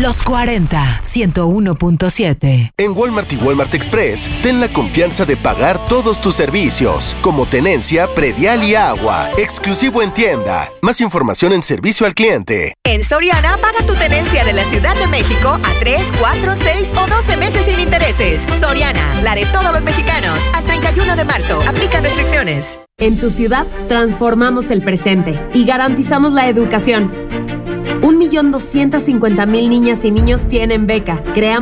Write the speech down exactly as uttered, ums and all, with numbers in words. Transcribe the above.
Los cuarenta, ciento uno punto siete. En Walmart y Walmart Express, ten la confianza de pagar todos tus servicios, como tenencia, predial y agua, exclusivo en tienda. Más información en servicio al cliente. En Soriana, paga tu tenencia de la Ciudad de México a tres, cuatro, seis o doce meses sin intereses. Soriana, la de todos los mexicanos. Al treinta y uno de marzo, aplican restricciones. En tu ciudad, transformamos el presente y garantizamos la educación. Un millón doscientos cincuenta mil niñas y niños tienen beca. Creamos